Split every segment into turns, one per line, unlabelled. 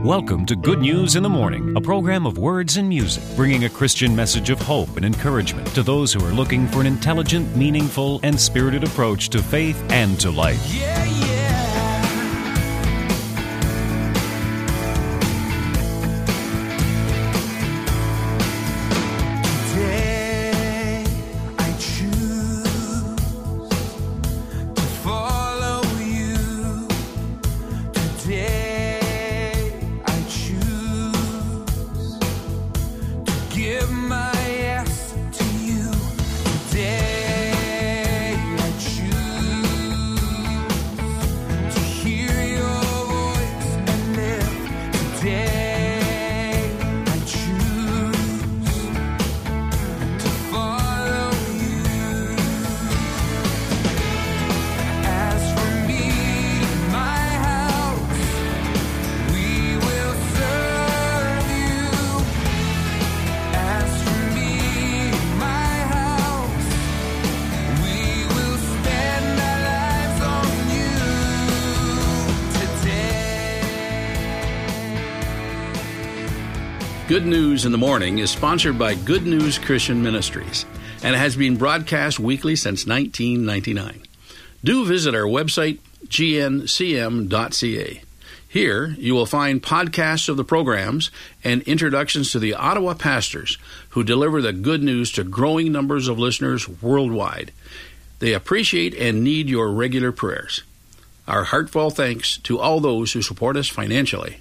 Welcome to Good News in the Morning, a program of words and music, bringing a Christian message of hope and encouragement to those who are looking for an intelligent, meaningful, and spirited approach to faith and to life.
Good News in the Morning is sponsored by Good News Christian Ministries and has been broadcast weekly since 1999. Do visit our website, gncm.ca. Here, you will find podcasts of the programs and introductions to the Ottawa pastors who deliver the good news to growing numbers of listeners worldwide. They appreciate and need your regular prayers. Our heartfelt thanks to all those who support us financially.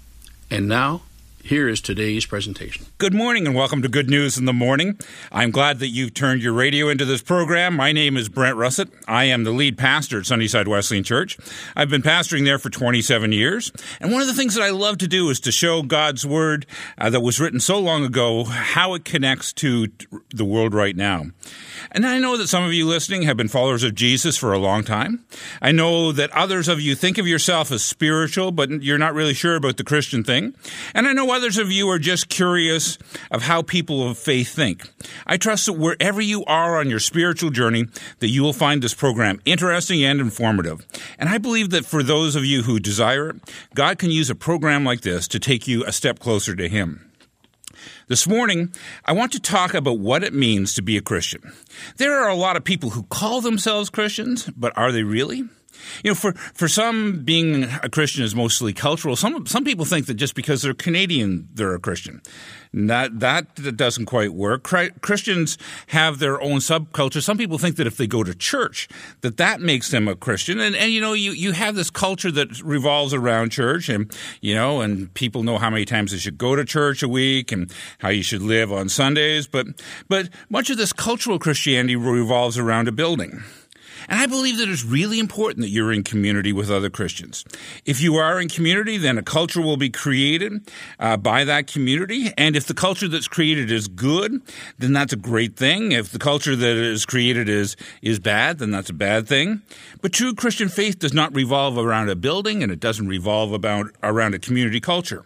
And now, here is today's presentation.
Good morning and welcome to Good News in the Morning. I'm glad that you've turned your radio into this program. My name is Brent Russett. I am the lead pastor at Sunnyside Wesleyan Church. I've been pastoring there for 27 years. And one of the things that I love to do is to show God's Word that was written so long ago, how it connects to the world right now. And I know that some of you listening have been followers of Jesus for a long time. I know that others of you think of yourself as spiritual, but you're not really sure about the Christian thing. And I know others of you are just curious of how people of faith think. I trust that wherever you are on your spiritual journey, that you will find this program interesting and informative. And I believe that for those of you who desire it, God can use a program like this to take you a step closer to Him. This morning, I want to talk about what it means to be a Christian. There are a lot of people who call themselves Christians, but are they really? You know, for some, being a Christian is mostly cultural. Some people think that just because they're Canadian, they're a Christian. That doesn't quite work. Christians have their own subculture. Some people think that if they go to church, that makes them a Christian. And you know, you have this culture that revolves around church, and you know, and people know how many times they should go to church a week and how you should live on Sundays. But much of this cultural Christianity revolves around a building. And I believe that it's really important that you're in community with other Christians. If you are in community, then a culture will be created by that community. And if the culture that's created is good, then that's a great thing. If the culture that is created is bad, then that's a bad thing. But true Christian faith does not revolve around a building, and it doesn't revolve around a community culture.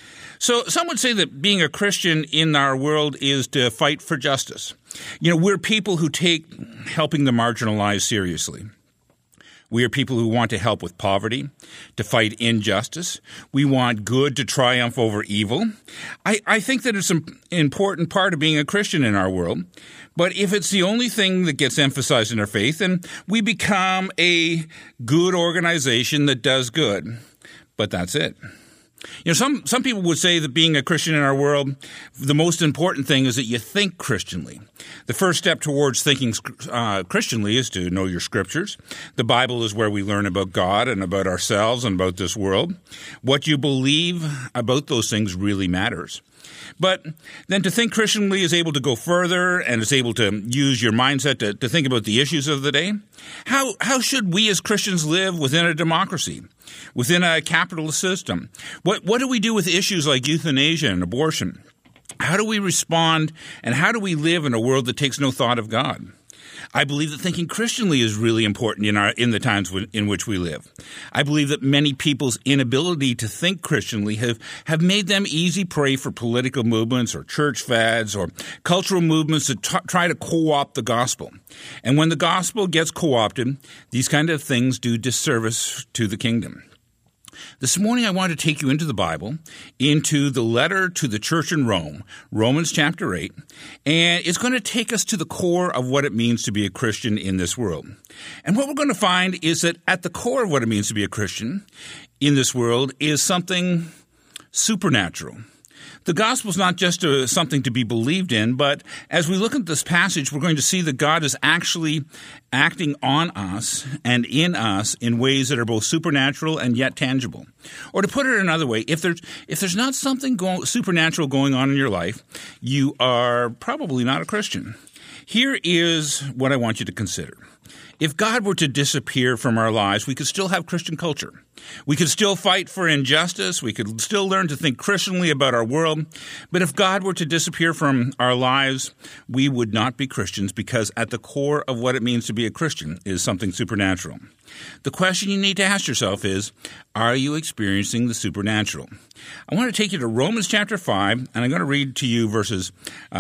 So some would say that being a Christian in our world is to fight for justice. You know, we're people who take helping the marginalized seriously. We are people who want to help with poverty, to fight injustice. We want good to triumph over evil. I think that it's an important part of being a Christian in our world. But if it's the only thing that gets emphasized in our faith, then we become a good organization that does good. But that's it. You know, some people would say that being a Christian in our world, the most important thing is that you think Christianly. The first step towards thinking Christianly is to know your scriptures. The Bible is where we learn about God and about ourselves and about this world. What you believe about those things really matters. But then to think Christianly is able to go further and is able to use your mindset to think about the issues of the day. How should we as Christians live within a democracy, within a capitalist system? What do we do with issues like euthanasia and abortion? How do we respond, and how do we live in a world that takes no thought of God? I believe that thinking Christianly is really important in the times in which we live. I believe that many people's inability to think Christianly have made them easy prey for political movements or church fads or cultural movements that try to co-opt the gospel. And when the gospel gets co-opted, these kind of things do disservice to the kingdom. This morning I want to take you into the Bible, into the letter to the church in Rome, Romans chapter 8, and it's going to take us to the core of what it means to be a Christian in this world. And what we're going to find is that at the core of what it means to be a Christian in this world is something supernatural. The gospel is not just something to be believed in, but as we look at this passage, we're going to see that God is actually acting on us and in us in ways that are both supernatural and yet tangible. Or to put it another way, if there's not something supernatural going on in your life, you are probably not a Christian. Here is what I want you to consider. If God were to disappear from our lives, we could still have Christian culture. We could still fight for injustice. We could still learn to think Christianly about our world. But if God were to disappear from our lives, we would not be Christians, because at the core of what it means to be a Christian is something supernatural. The question you need to ask yourself is, are you experiencing the supernatural? I want to take you to Romans chapter 5, and I'm going to read to you verses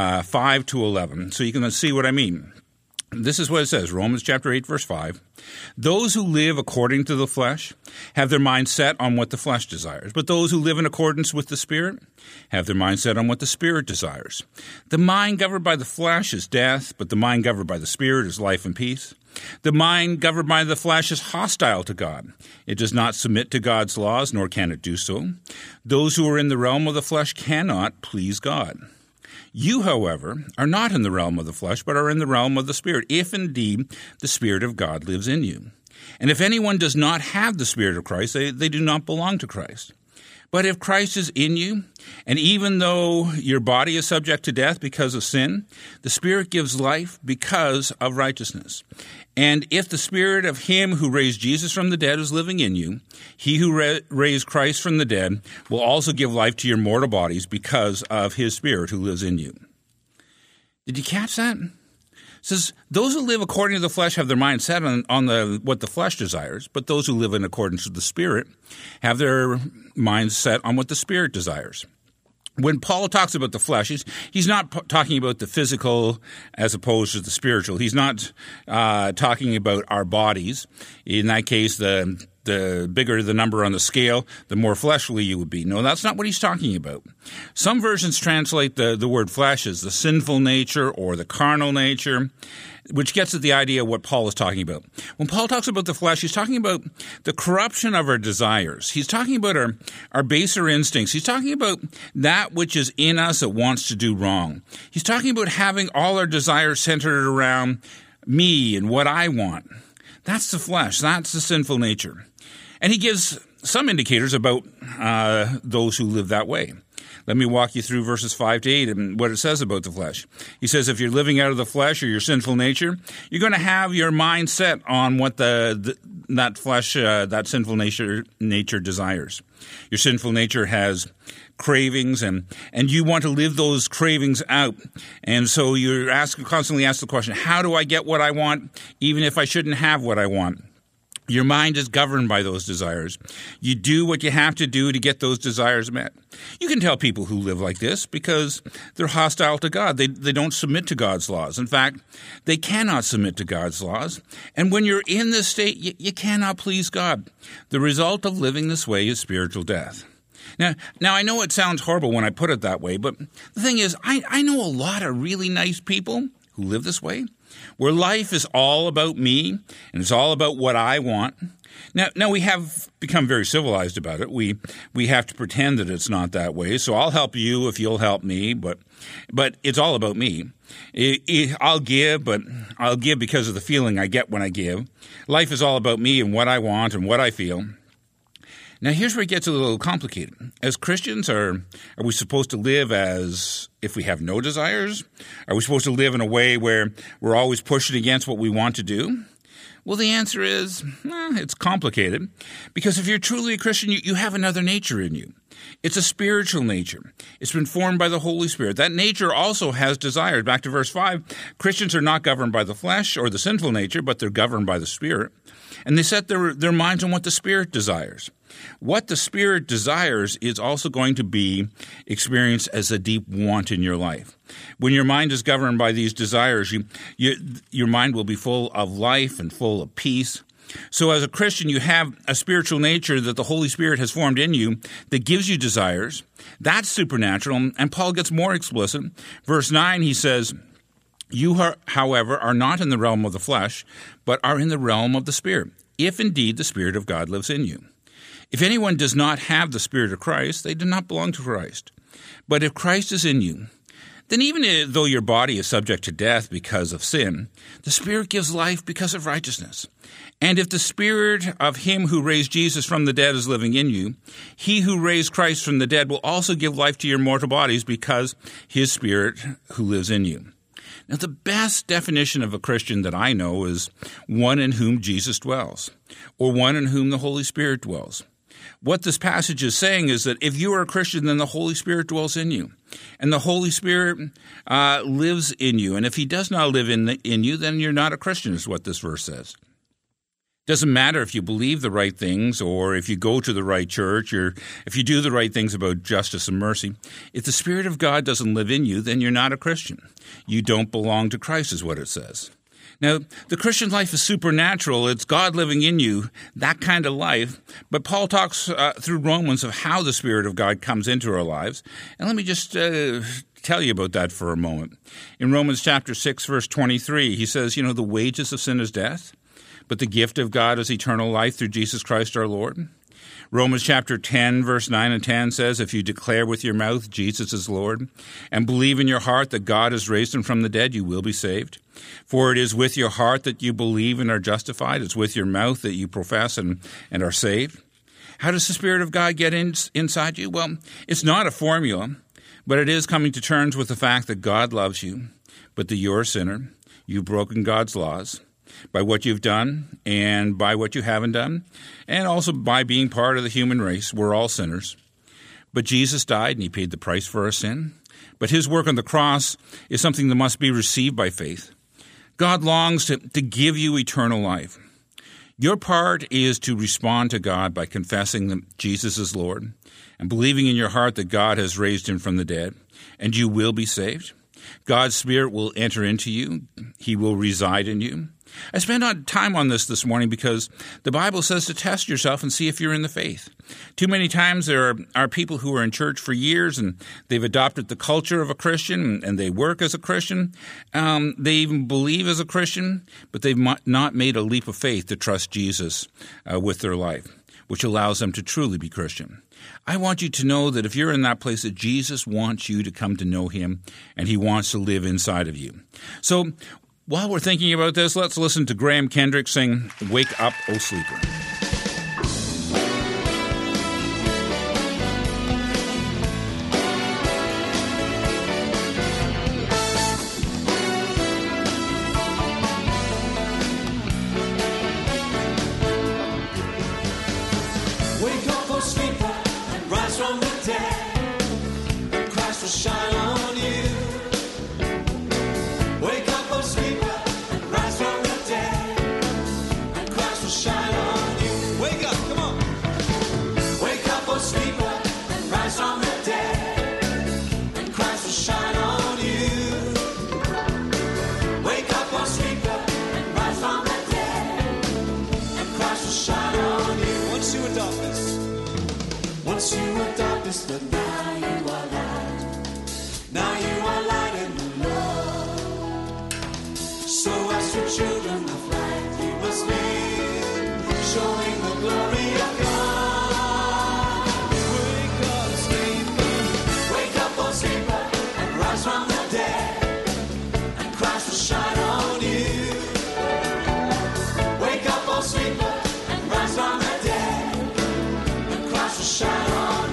5 to 11 so you can see what I mean. This is what it says, Romans chapter 8, verse 5. Those who live according to the flesh have their mind set on what the flesh desires, but those who live in accordance with the Spirit have their mind set on what the Spirit desires. The mind governed by the flesh is death, but the mind governed by the Spirit is life and peace. The mind governed by the flesh is hostile to God. It does not submit to God's laws, nor can it do so. Those who are in the realm of the flesh cannot please God. You, however, are not in the realm of the flesh, but are in the realm of the Spirit, if indeed the Spirit of God lives in you. And if anyone does not have the Spirit of Christ, they do not belong to Christ. But if Christ is in you, and even though your body is subject to death because of sin, the Spirit gives life because of righteousness. And if the Spirit of him who raised Jesus from the dead is living in you, he who raised Christ from the dead will also give life to your mortal bodies because of his Spirit who lives in you. Did you catch that? It says, those who live according to the flesh have their mind set on what the flesh desires, but those who live in accordance with the Spirit have their minds set on what the Spirit desires. When Paul talks about the flesh, he's not talking about the physical as opposed to the spiritual. He's not talking about our bodies. In that case, the bigger the number on the scale, the more fleshly you would be. No, that's not what he's talking about. Some versions translate the word flesh as the sinful nature or the carnal nature, which gets at the idea of what Paul is talking about. When Paul talks about the flesh, he's talking about the corruption of our desires. He's talking about our baser instincts. He's talking about that which is in us that wants to do wrong. He's talking about having all our desires centered around me and what I want. That's the flesh. That's the sinful nature. And he gives some indicators about those who live that way. Let me walk you through verses 5 to 8 and what it says about the flesh. He says if you're living out of the flesh or your sinful nature, you're going to have your mind set on what that flesh, that sinful nature desires. Your sinful nature has cravings, and you want to live those cravings out. And so you're constantly ask the question, how do I get what I want even if I shouldn't have what I want? Your mind is governed by those desires. You do what you have to do to get those desires met. You can tell people who live like this because they're hostile to God. They don't submit to God's laws. In fact, they cannot submit to God's laws. And when you're in this state, you cannot please God. The result of living this way is spiritual death. Now I know it sounds horrible when I put it that way, but the thing is, I know a lot of really nice people who live this way, where life is all about me and it's all about what I want. Now we have become very civilized about it. We have to pretend that it's not that way. So I'll help you if you'll help me, but it's all about me. I'll give, but I'll give because of the feeling I get when I give. Life is all about me and what I want and what I feel. Now, here's where it gets a little complicated. As Christians, are we supposed to live as if we have no desires? Are we supposed to live in a way where we're always pushing against what we want to do? Well, the answer is, it's complicated. Because if you're truly a Christian, you have another nature in you. It's a spiritual nature. It's been formed by the Holy Spirit. That nature also has desires. Back to verse 5, Christians are not governed by the flesh or the sinful nature, but they're governed by the Spirit. And they set their minds on what the Spirit desires. What the Spirit desires is also going to be experienced as a deep want in your life. When your mind is governed by these desires, your mind will be full of life and full of peace. So as a Christian, you have a spiritual nature that the Holy Spirit has formed in you that gives you desires. That's supernatural. And Paul gets more explicit. Verse 9, he says, "You, however, are not in the realm of the flesh, but are in the realm of the Spirit, if indeed the Spirit of God lives in you. If anyone does not have the Spirit of Christ, they do not belong to Christ. But if Christ is in you, then even though your body is subject to death because of sin, the Spirit gives life because of righteousness. And if the Spirit of him who raised Jesus from the dead is living in you, he who raised Christ from the dead will also give life to your mortal bodies because his Spirit who lives in you." Now, the best definition of a Christian that I know is one in whom Jesus dwells, or one in whom the Holy Spirit dwells. What this passage is saying is that if you are a Christian, then the Holy Spirit dwells in you, and the Holy Spirit lives in you. And if he does not live in you, then you're not a Christian, is what this verse says. Doesn't matter if you believe the right things or if you go to the right church or if you do the right things about justice and mercy. If the Spirit of God doesn't live in you, then you're not a Christian. You don't belong to Christ, is what it says. Now, the Christian life is supernatural. It's God living in you, that kind of life. But Paul talks through Romans of how the Spirit of God comes into our lives. And let me just tell you about that for a moment. In Romans chapter 6, verse 23, he says, the wages of sin is death, but the gift of God is eternal life through Jesus Christ our Lord. Romans chapter 10, verse 9 and 10 says, "If you declare with your mouth Jesus is Lord, and believe in your heart that God has raised him from the dead, you will be saved. For it is with your heart that you believe and are justified. It's with your mouth that you profess and are saved." How does the Spirit of God get inside you? Well, it's not a formula, but it is coming to terms with the fact that God loves you, but that you're a sinner. You've broken God's laws by what you've done and by what you haven't done, and also by being part of the human race. We're all sinners. But Jesus died and he paid the price for our sin. But his work on the cross is something that must be received by faith. God longs to give you eternal life. Your part is to respond to God by confessing that Jesus is Lord and believing in your heart that God has raised him from the dead, and you will be saved. God's Spirit will enter into you. He will reside in you. I spent time on this morning because the Bible says to test yourself and see if you're in the faith. Too many times there are people who are in church for years and they've adopted the culture of a Christian and they work as a Christian. They even believe as a Christian, but they've not made a leap of faith to trust Jesus with their life, which allows them to truly be Christian. I want you to know that if you're in that place, that Jesus wants you to come to know him and he wants to live inside of you. So while we're thinking about this, let's listen to Graham Kendrick sing "Wake Up, O Sleeper."
Wake up, O sleeper, and rise from the dead, and Christ will shine on you. Wake up, O sleeper, and rise from the dead, and Christ will shine on you. Wake up, come on. Wake up, O sleeper, and rise from the dead, and Christ will shine on you. Wake up, O sleeper, and rise from the dead, and Christ will shine on you. Once you adopt this, but now you are light. Now you are light in the Lord. So as your children of light, you must live, showing the glory of God. Wake up, sleeper. Wake up, O sleeper, and rise from the dead, and Christ will shine on you. Wake up, O sleeper, and rise from the dead, and Christ will shine on you.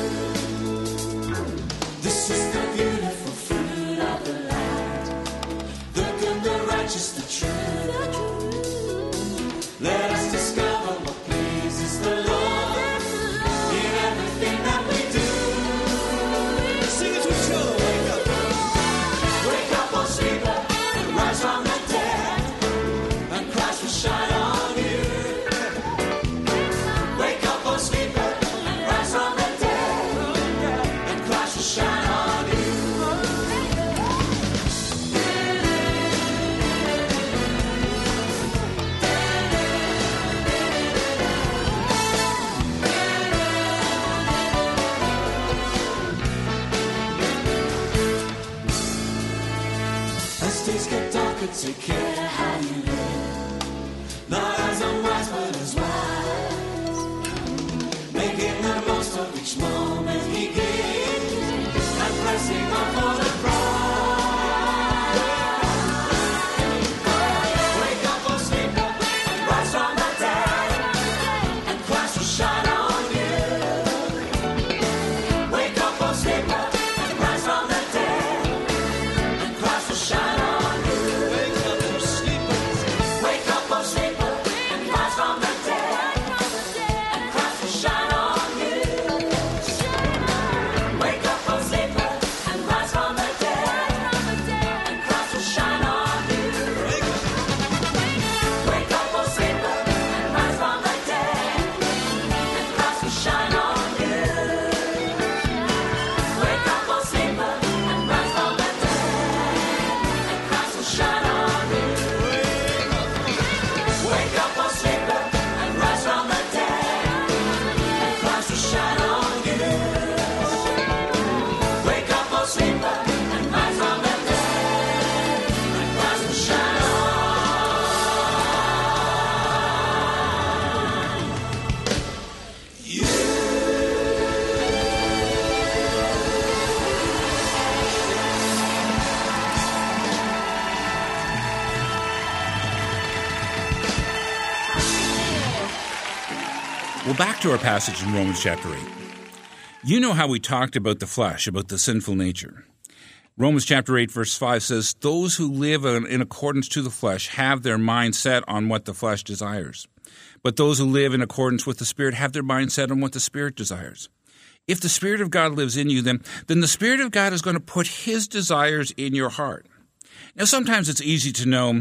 This is the beautiful fruit of the light, the good, the righteous, the true. Let us discover what pleases the Lord in everything that we do. Sing it to each other. Wake up. Wake up, O sleeper, and rise from the dead, and Christ will shine on you. Wake up, O sleeper, and rise could take care how you live. Not as unwise, but as wise. Making the most of each moment he gives. And pressing on for the prize. Wake up, oh sleeper, and rise from the dead. And Christ will shine on you. Wake up, oh sleeper, and rise from the dead. And Christ will shine on you. Wake up, oh sleeper. Wake up, oh sleeper, and rise from the dead. And Christ will shine on you. Wake up, oh sleeper, and rise from the dead. And Christ will shine on you. Wake up, oh sleeper, and rise from the dead. And Christ will shine on you. Wake up, oh sleeper, and rise from the dead. And Christ will shine on you. Wake up, oh sleeper, and rise from the dead. And Christ will shine on you. Wake up, oh sleeper, and rise from the dead. And Christ will shine on you.
Well, back to our passage in Romans chapter 8. You know how we talked about the flesh, about the sinful nature. Romans chapter 8, verse 5 says, those who live in accordance to the flesh have their mind set on what the flesh desires. But those who live in accordance with the Spirit have their mind set on what the Spirit desires. If the Spirit of God lives in you, then the Spirit of God is going to put His desires in your heart. Now, sometimes it's easy to know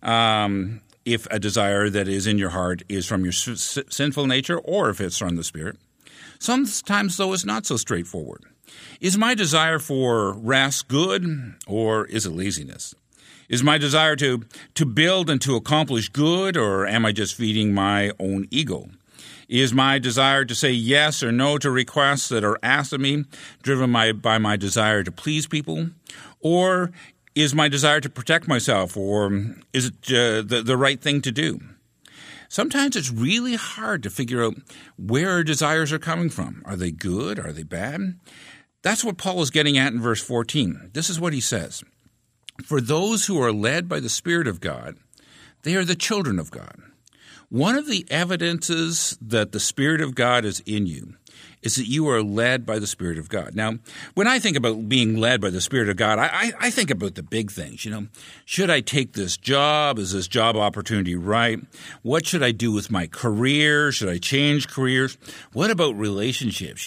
if a desire that is in your heart is from your sinful nature or if it's from the Spirit. Sometimes, though, it's not so straightforward. Is my desire for rest good, or is it laziness? Is my desire to build and to accomplish good, or am I just feeding my own ego? Is my desire to say yes or no to requests that are asked of me driven by my desire to please people? Or is my desire to protect myself, or is it the right thing to do? Sometimes it's really hard to figure out where our desires are coming from. Are they good? Are they bad? That's what Paul is getting at in verse 14. This is what he says. For those who are led by the Spirit of God, they are the children of God. One of the evidences that the Spirit of God is in you is that you are led by the Spirit of God. Now, when I think about being led by the Spirit of God, I think about the big things. Should I take this job? Is this job opportunity right? What should I do with my career? Should I change careers? What about relationships?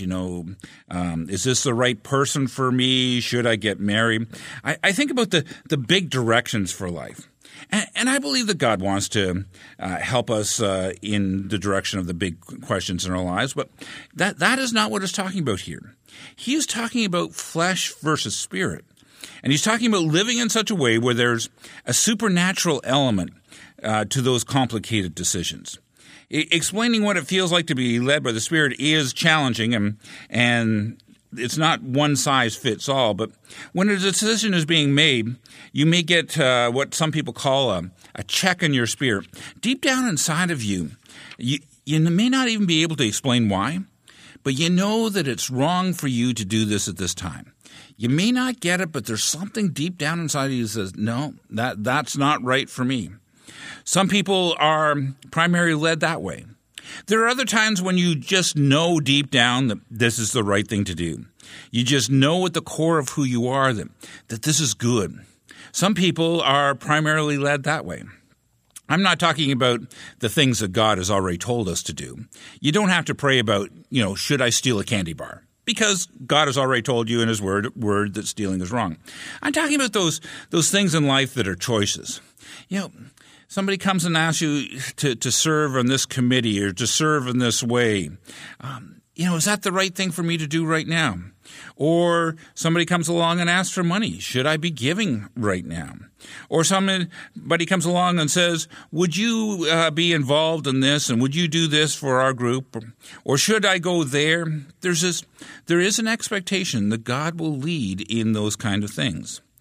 Is this the right person for me? Should I get married? I think about the big directions for life. And I believe that God wants to help us in the direction of the big questions in our lives, but that is not what he's talking about here. He is talking about flesh versus spirit. And he's talking about living in such a way where there's a supernatural element to those complicated decisions. Explaining what it feels like to be led by the Spirit is challenging, and it's not one size fits all, but when a decision is being made, you may get what some people call a check in your spirit. Deep down inside of you, you may not even be able to explain why, but you know that it's wrong for you to do this at this time. You may not get it, but there's something deep down inside of you that says, no, that's not right for me. Some people are primarily led that way. There are other times when you just know deep down that this is the right thing to do. You just know at the core of who you are that this is good. Some people are primarily led that way. I'm not talking about the things that God has already told us to do. You don't have to pray about, should I steal a candy bar? Because God has already told you in His word that stealing is wrong. I'm talking about those things in life that are choices. Somebody comes and asks you to serve on this committee or to serve in this way. Is that the right thing for me to do right now? Or somebody comes along and asks for money. Should I be giving right now? Or somebody comes along and says, would you be involved in this, and would you do this for our group? Or should I go there? There is an expectation that God will lead in those kind of things.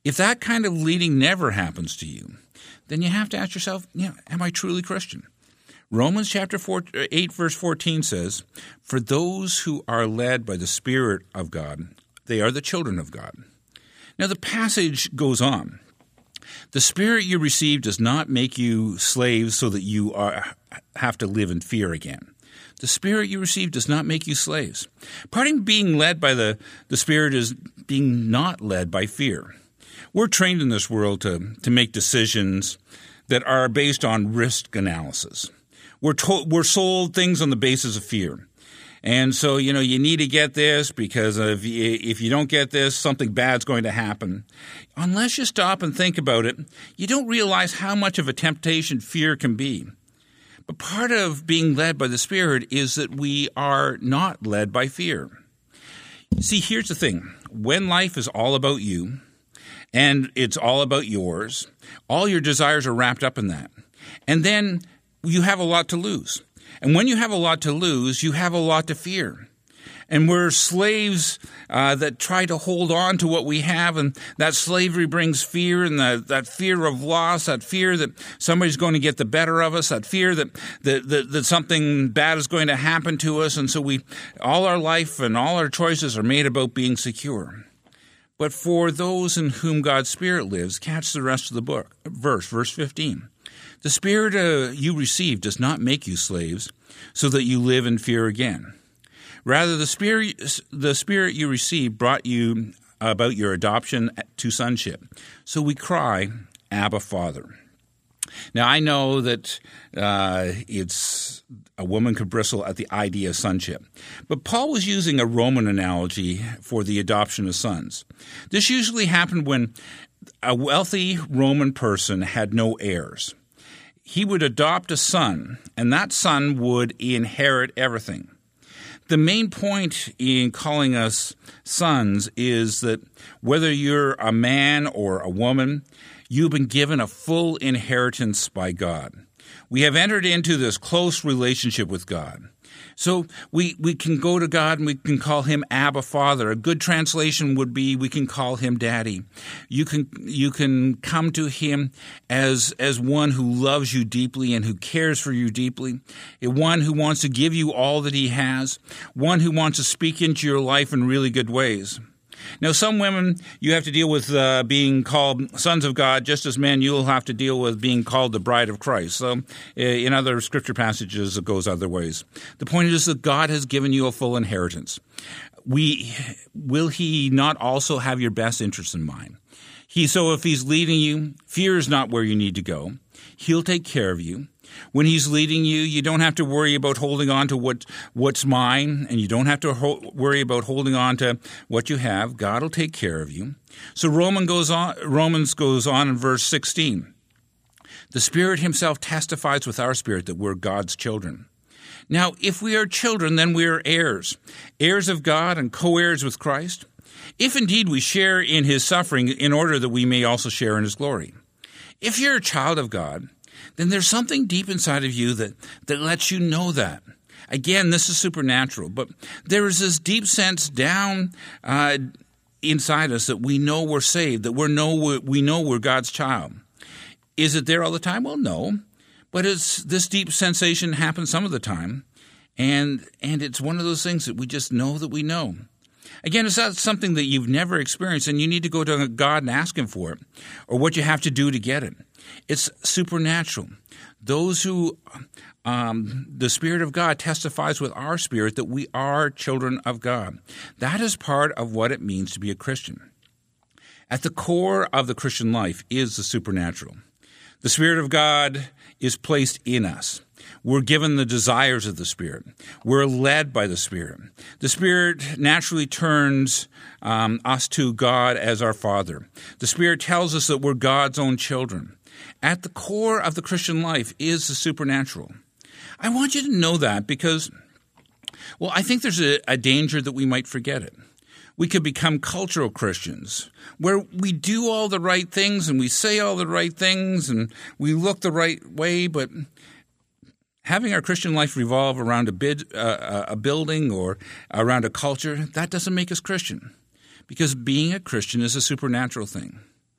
If that kind of leading never happens to you, then you have to ask yourself, am I truly Christian? Romans chapter 8, verse 14 says, "For those who are led by the Spirit of God, they are the children of God." Now the passage goes on. The Spirit you receive does not make you slaves so that you have to live in fear again. The Spirit you receive does not make you slaves. Part of being led by the Spirit is being not led by fear. We're trained in this world to make decisions that are based on risk analysis. We're sold things on the basis of fear. And so, you need to get this because if you don't get this, something bad's going to happen. Unless you stop and think about it, you don't realize how much of a temptation fear can be. But part of being led by the Spirit is that we are not led by fear. See, here's the thing. When life is all about you and it's all about yours, all your desires are wrapped up in that. And then you have a lot to lose. And when you have a lot to lose, you have a lot to fear. And we're slaves that try to hold on to what we have, and that slavery brings fear, and that fear of loss, that fear that somebody's going to get the better of us, that fear that something bad is going to happen to us, and so all our life and all our choices are made about being secure. But for those in whom God's Spirit lives, catch the rest of the verse 15. The Spirit you receive does not make you slaves so that you live in fear again. Rather, the Spirit you received brought you about your adoption to sonship. So we cry, Abba, Father. Now, I know that a woman could bristle at the idea of sonship. But Paul was using a Roman analogy for the adoption of sons. This usually happened when a wealthy Roman person had no heirs. He would adopt a son, and that son would inherit everything. The main point in calling us sons is that whether you're a man or a woman, you've been given a full inheritance by God. We have entered into this close relationship with God. So we can go to God and we can call him Abba, Father. A good translation would be we can call him Daddy. You can come to him as one who loves you deeply and who cares for you deeply, one who wants to give you all that he has, one who wants to speak into your life in really good ways. Now, some women, you have to deal with being called sons of God, just as men, you'll have to deal with being called the bride of Christ. So in other scripture passages, it goes other ways. The point is that God has given you a full inheritance. Will he not also have your best interest in mind? So if he's leading you, fear is not where you need to go. He'll take care of you. When he's leading you, you don't have to worry about holding on to what's mine, and you don't have to worry about holding on to what you have. God will take care of you. So Romans goes on in verse 16. The Spirit himself testifies with our spirit that we're God's children. Now, if we are children, then we are heirs, heirs of God and co-heirs with Christ, if indeed we share in his suffering in order that we may also share in his glory. If you're a child of God, then there's something deep inside of you that lets you know that. Again, this is supernatural, but there is this deep sense down inside us that we know we're saved, that we know we're God's child. Is it there all the time? Well, no, but this deep sensation happens some of the time, and it's one of those things that we just know that we know. Again, it's not something that you've never experienced, and you need to go to God and ask him for it, or what you have to do to get it. It's supernatural. Those who, the Spirit of God testifies with our spirit that we are children of God. That is part of what it means to be a Christian. At the core of the Christian life is the supernatural. The Spirit of God is placed in us. We're given the desires of the Spirit. We're led by the Spirit. The Spirit naturally turns us to God as our Father. The Spirit tells us that we're God's own children. At the core of the Christian life is the supernatural. I want you to know that because, I think there's a danger that we might forget it. We could become cultural Christians, where we do all the right things and we say all the right things and we look the right way, but having our Christian life revolve around a building or around a culture, that doesn't make us Christian, because being a Christian is a supernatural thing.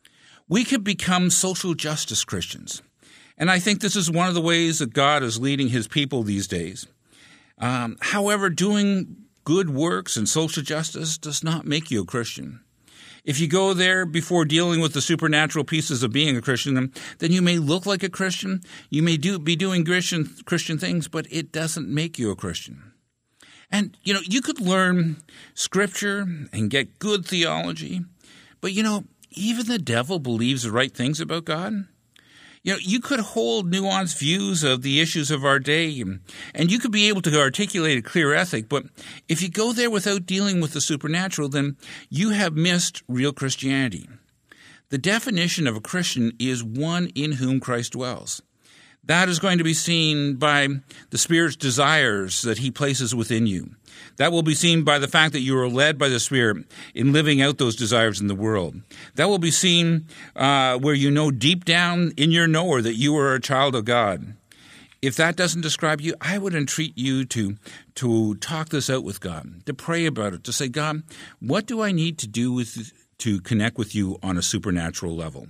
We could become social justice Christians. And I think this is one of the ways that God is leading his people these days. However, doing good works and social justice does not make you a Christian. If you go there before dealing with the supernatural pieces of being a Christian, then you may look like a Christian. You may be doing Christian things, but it doesn't make you a Christian. And, you could learn Scripture and get good theology, but, even the devil believes the right things about God. You could hold nuanced views of the issues of our day, and you could be able to articulate a clear ethic, but if you go there without dealing with the supernatural, then you have missed real Christianity. The definition of a Christian is one in whom Christ dwells. That is going to be seen by the Spirit's desires that he places within you. That will be seen by the fact that you are led by the Spirit in living out those desires in the world. That will be seen where you know deep down in your knower that you are a child of God. If that doesn't describe you, I would entreat you to talk this out with God, to pray about it, to say, God, what do I need to do to connect with you on a supernatural level?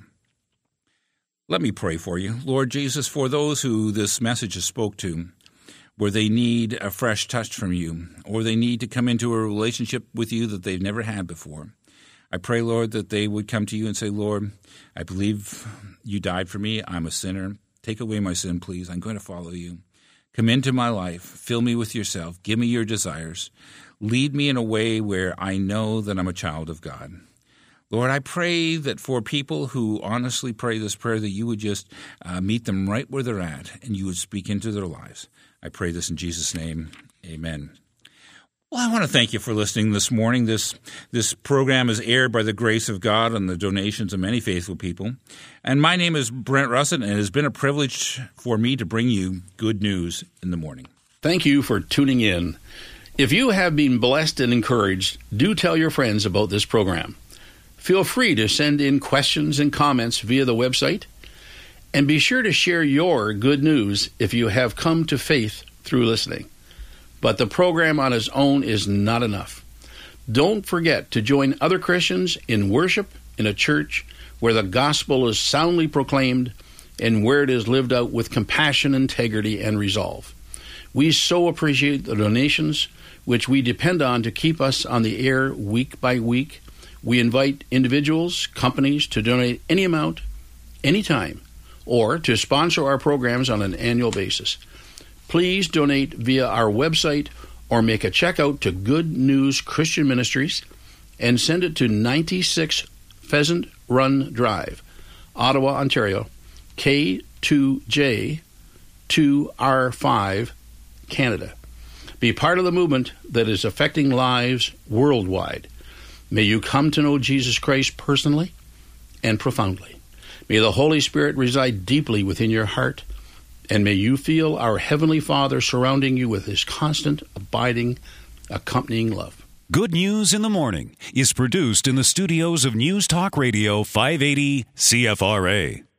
Let me pray for you. Lord Jesus, for those who this message has spoke to, where they need a fresh touch from you, or they need to come into a relationship with you that they've never had before, I pray, Lord, that they would come to you and say, Lord, I believe you died for me. I'm a sinner. Take away my sin, please. I'm going to follow you. Come into my life. Fill me with yourself. Give me your desires. Lead me in a way where I know that I'm a child of God. Lord, I pray that for people who honestly pray this prayer, that you would just meet them right where they're at and you would speak into their lives. I pray this in Jesus' name. Amen. Well, I want to thank you for listening this morning. This program is aired by the grace of God and the donations of many faithful people. And my name is Brent Russet, and it has been a privilege for me to bring you good news in the morning.
Thank you for tuning in. If you have been blessed and encouraged, do tell your friends about this program. Feel free to send in questions and comments via the website, and be sure to share your good news if you have come to faith through listening. But the program on its own is not enough. Don't forget to join other Christians in worship in a church where the gospel is soundly proclaimed and where it is lived out with compassion, integrity, and resolve. We so appreciate the donations which we depend on to keep us on the air week by week. We invite individuals, companies to donate any amount, anytime, or to sponsor our programs on an annual basis. Please donate via our website or make a check out to Good News Christian Ministries and send it to 96 Pheasant Run Drive, Ottawa, Ontario, K2J 2R5, Canada. Be part of the movement that is affecting lives worldwide. May you come to know Jesus Christ personally and profoundly. May the Holy Spirit reside deeply within your heart, and may you feel our Heavenly Father surrounding you with his constant, abiding, accompanying love.
Good News in the Morning is produced in the studios of News Talk Radio 580 CFRA.